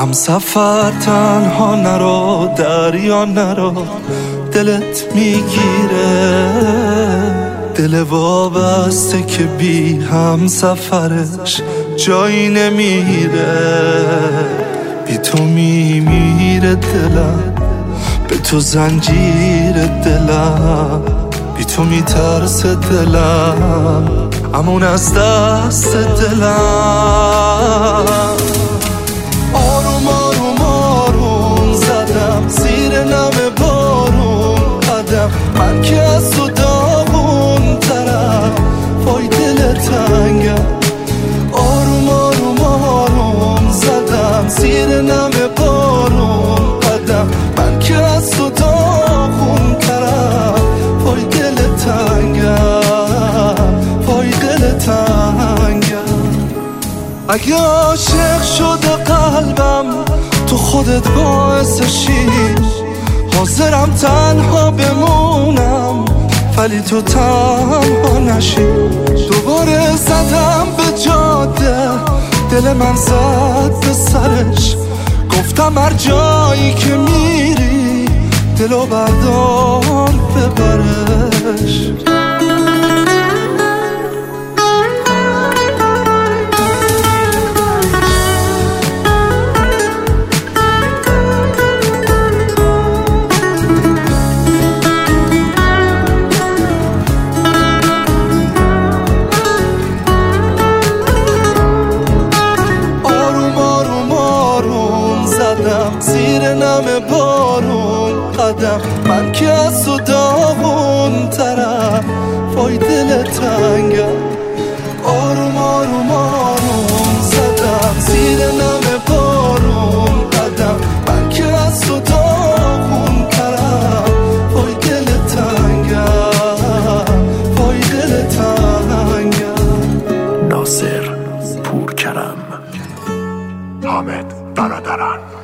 همسفر تنها نرو، دریا نرو، دلت میگیره. دل وابسته که بی همسفرش جایی نمیره. بی تو میمیره دلم، به تو زنجیر دلم، بی تو میترسه دلم، امون از دست دلم. آروم آروم آروم زدم زیر نم بارون قدم، من که از تو داغون ترم، وای دل تنگم. آروم آروم آروم زدم زیر نم بارون قدم، من که از تو داغون ترم، وای دل تنگم، وای دل تنگم. اگه عاشق شده قلبم تو خودت باعثشی، حاضرم تنها بمونم ولی تو تنها نشی. دوباره زدم به جاده، دل من زد به سرش، گفتم هر جایی که میری دلو بردار ببرش. زیر نم بارون قدم، من که از تو داغون ترم، وای دل تنگم. آروم آروم آروم زدم زیر نم بارون قدم، من که از تو داغون ترم، وای دل تنگم، وای دل تنگم. ناصر پورکرم، حامد برادران.